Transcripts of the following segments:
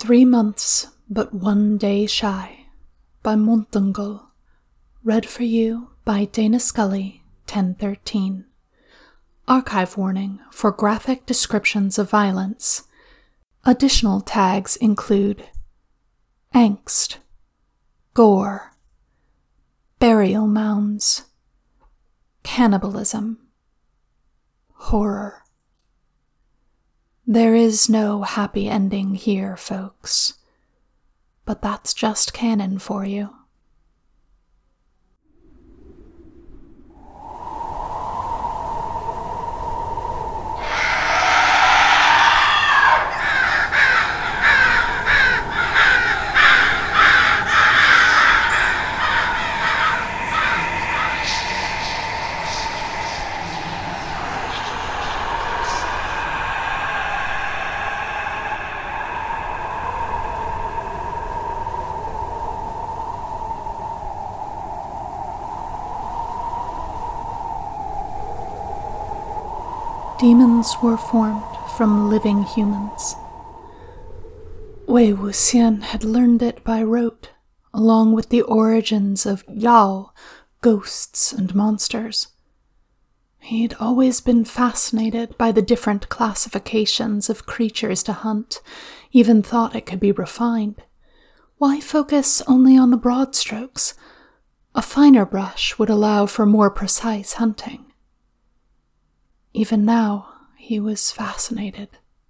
3 months, but 1 day shy, by Montangle. Read for you by Dana Scully, 1013. Archive warning for graphic descriptions of violence. Additional tags include angst, gore, burial mounds, cannibalism, horror. There is no happy ending here, folks, but that's just canon for you. Demons were formed from living humans. Wei Wuxian had learned it by rote, along with the origins of Yao, ghosts and monsters. He'd always been fascinated by the different classifications of creatures to hunt, even thought it could be refined. Why focus only on the broad strokes? A finer brush would allow for more precise hunting. Even now, he was fascinated.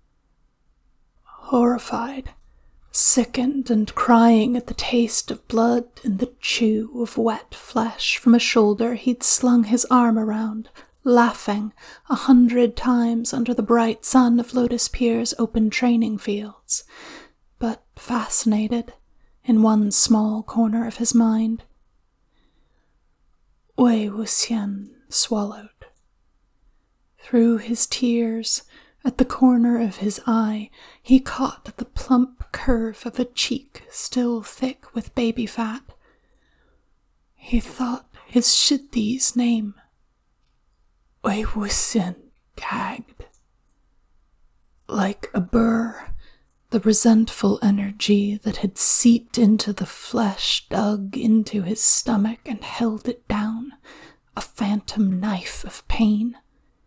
Horrified, sickened and crying at the taste of blood and the chew of wet flesh from a shoulder he'd slung his arm around, laughing 100 times under the bright sun of Lotus Pier's open training fields, but fascinated in one small corner of his mind. Wei Wuxian swallowed. Through his tears, at the corner of his eye, he caught the plump curve of a cheek still thick with baby fat. He thought his Shiddi's name. Wei Wuxian gagged. Like a burr, the resentful energy that had seeped into the flesh dug into his stomach and held it down, a phantom knife of pain.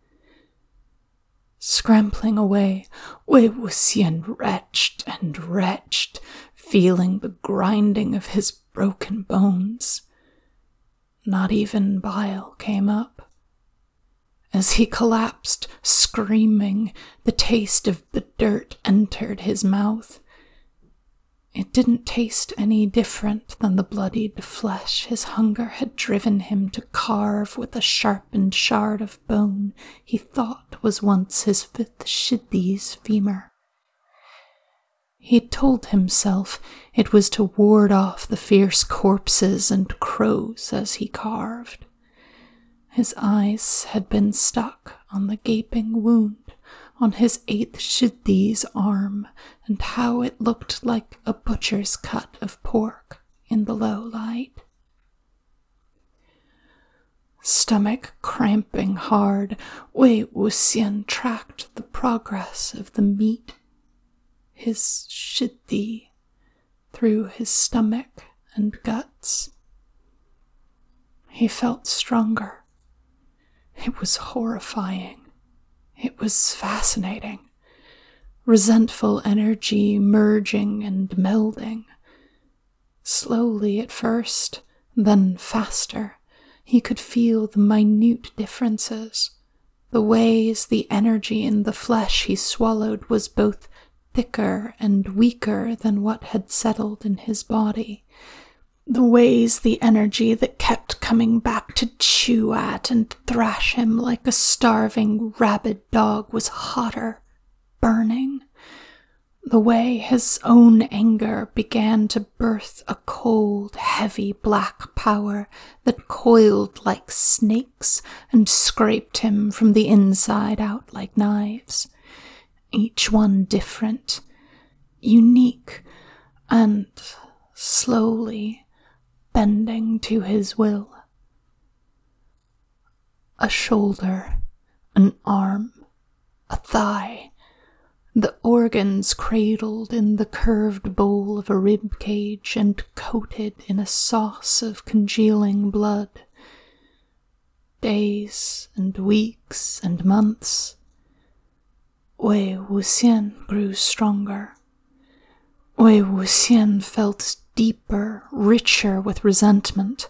Scrambling away, Wei Wuxian retched, feeling the grinding of his broken bones. Not even bile came up. As he collapsed, screaming, the taste of the dirt entered his mouth. It didn't taste any different than the bloodied flesh his hunger had driven him to carve with a sharpened shard of bone he thought was once his 5th Shiddi's femur. He'd told himself it was to ward off the fierce corpses and crows as he carved. His eyes had been stuck on the gaping wound on his 8th Shiddi's arm, and how it looked like a butcher's cut of pork in the low light. Stomach cramping hard, Wei Wuxian tracked the progress of the meat, his Shiddi, through his stomach and guts. He felt stronger. It was horrifying. It was fascinating. Resentful energy merging and melding. Slowly at first, then faster, he could feel the minute differences. The ways the energy in the flesh he swallowed was both thicker and weaker than what had settled in his body. The ways the energy that kept coming back to chew at and thrash him like a starving, rabid dog was hotter, burning. The way his own anger began to birth a cold, heavy black power that coiled like snakes and scraped him from the inside out like knives. Each one different, unique, and slowly bending to his will. A shoulder, an arm, a thigh, the organs cradled in the curved bowl of a rib cage and coated in a sauce of congealing blood. Days and weeks and months. Wei Wuxian grew stronger. Wei Wuxian felt deeper, richer with resentment.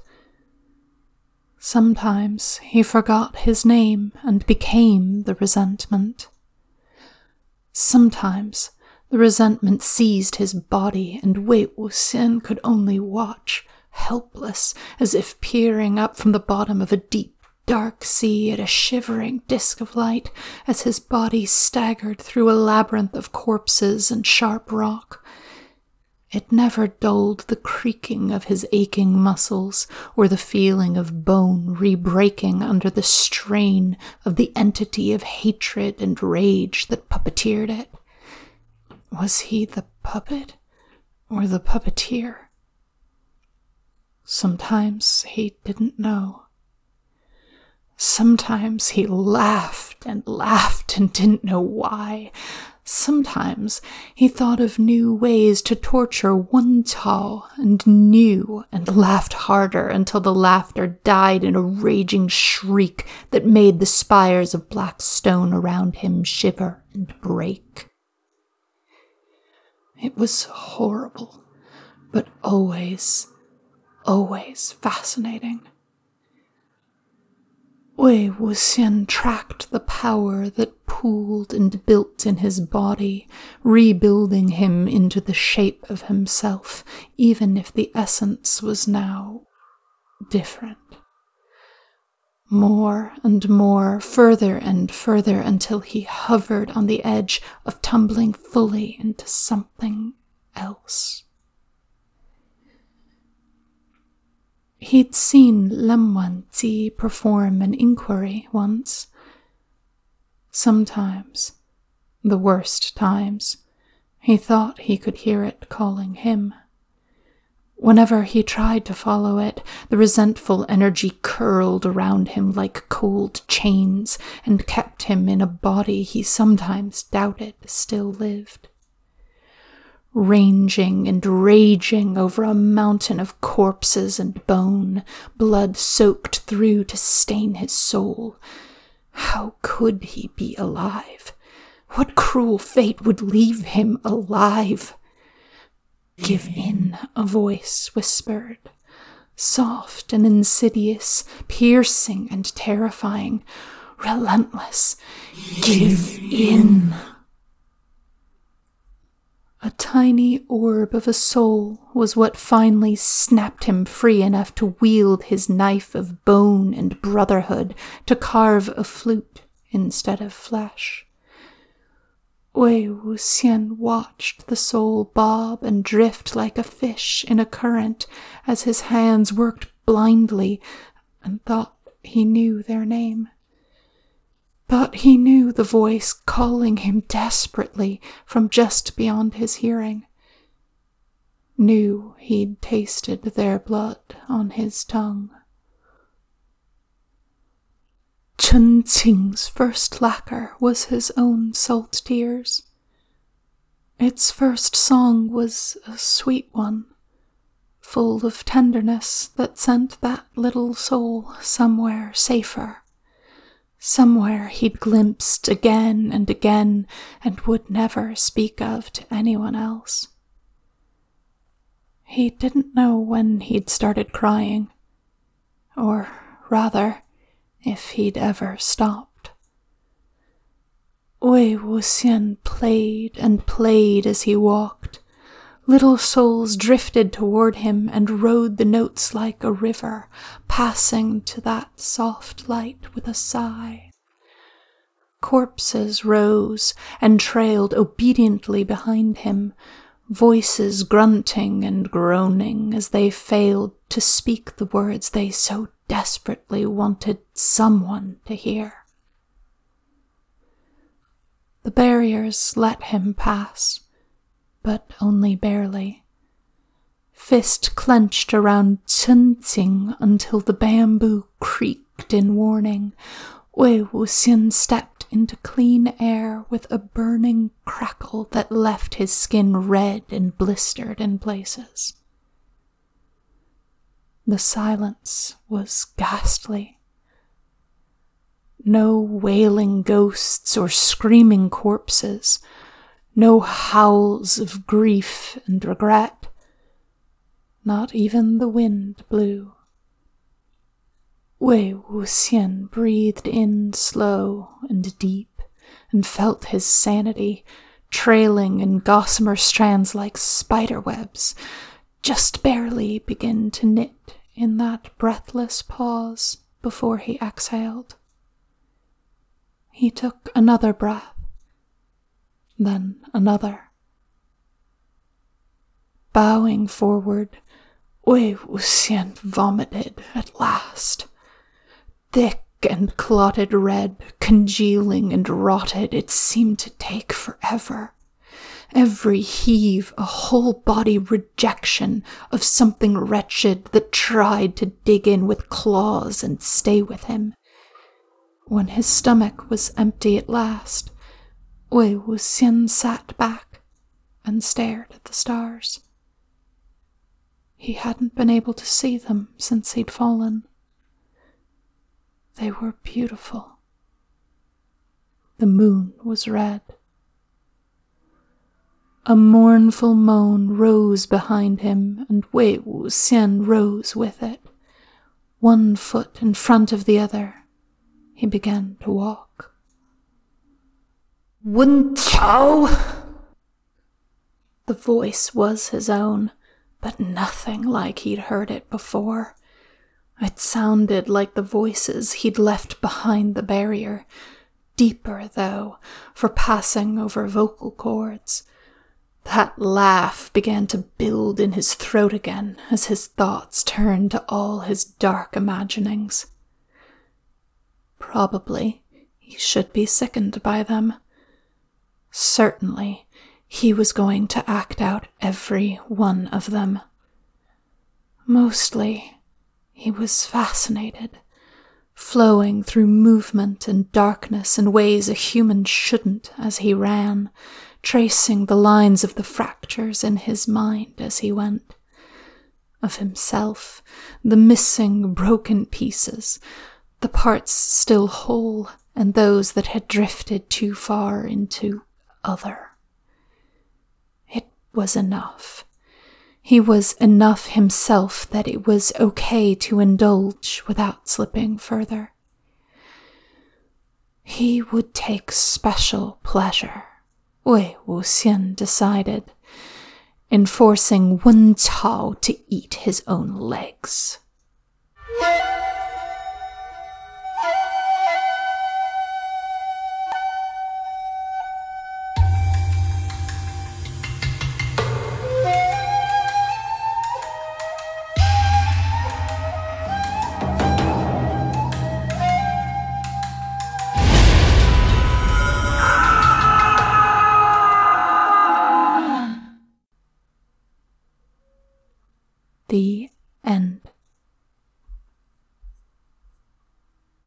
Sometimes he forgot his name and became the resentment. Sometimes the resentment seized his body, and Wei Wuxian could only watch, helpless, as if peering up from the bottom of a deep, dark sea at a shivering disk of light, as his body staggered through a labyrinth of corpses and sharp rock. It never dulled the creaking of his aching muscles or the feeling of bone re-breaking under the strain of the entity of hatred and rage that puppeteered it. Was he the puppet or the puppeteer? Sometimes he didn't know. Sometimes he laughed and didn't know why. Sometimes he thought of new ways to torture Wen Cao and knew and laughed harder until the laughter died in a raging shriek that made the spires of black stone around him shiver and break. It was horrible, but always fascinating. Wei Wuxian tracked the power that pooled and built in his body, rebuilding him into the shape of himself, even if the essence was now different. More and more, further and further, until he hovered on the edge of tumbling fully into something else. He'd seen Lam Wanzi perform an inquiry once. Sometimes, the worst times, he thought he could hear it calling him. Whenever he tried to follow it, the resentful energy curled around him like cold chains and kept him in a body he sometimes doubted still lived. Ranging and raging over a mountain of corpses and bone, blood soaked through to stain his soul. How could he be alive? What cruel fate would leave him alive? Give in, a voice whispered, soft and insidious, piercing and terrifying, relentless. Give in. A tiny orb of a soul was what finally snapped him free enough to wield his knife of bone and brotherhood to carve a flute instead of flesh. Wei Wuxian watched the soul bob and drift like a fish in a current as his hands worked blindly and thought he knew their name. Thought he knew the voice calling him desperately from just beyond his hearing. Knew he'd tasted their blood on his tongue. Chen Qing's first lacquer was his own salt tears. Its first song was a sweet one, full of tenderness that sent that little soul somewhere safer. Somewhere he'd glimpsed again and again and would never speak of to anyone else. He didn't know when he'd started crying, or rather, if he'd ever stopped. Wei Wuxian played and played as he walked. Little souls drifted toward him and rode the notes like a river, passing to that soft light with a sigh. Corpses rose and trailed obediently behind him, voices grunting and groaning as they failed to speak the words they so desperately wanted someone to hear. The barriers let him pass, but only barely. Fist clenched around Chen Qing until the bamboo creaked in warning. Wei Wuxian stepped into clean air with a burning crackle that left his skin red and blistered in places. The silence was ghastly. No wailing ghosts or screaming corpses, no howls of grief and regret. Not even the wind blew. Wei Wuxian breathed in slow and deep and felt his sanity trailing in gossamer strands like spider webs, just barely begin to knit in that breathless pause before he exhaled. He took another breath, then another. Bowing forward, Wei Wuxian vomited at last. Thick and clotted red, congealing and rotted, it seemed to take forever. Every heave a whole-body rejection of something wretched that tried to dig in with claws and stay with him. When his stomach was empty at last, Wei Wuxian sat back and stared at the stars. He hadn't been able to see them since he'd fallen. They were beautiful. The moon was red. A mournful moan rose behind him, and Wei Wuxian rose with it. One foot in front of the other, he began to walk. Wen Chao! The voice was his own, but nothing like he'd heard it before. It sounded like the voices he'd left behind the barrier, deeper, though, for passing over vocal cords. That laugh began to build in his throat again as his thoughts turned to all his dark imaginings. Probably he should be sickened by them. Certainly he was going to act out every one of them. Mostly, he was fascinated, flowing through movement and darkness in ways a human shouldn't as he ran, tracing the lines of the fractures in his mind as he went. Of himself, the missing, broken pieces, the parts still whole, and those that had drifted too far into other. It was enough. He was enough himself that it was okay to indulge without slipping further. He would take special pleasure, Wei Wuxian decided, in forcing Wen Chao to eat his own legs.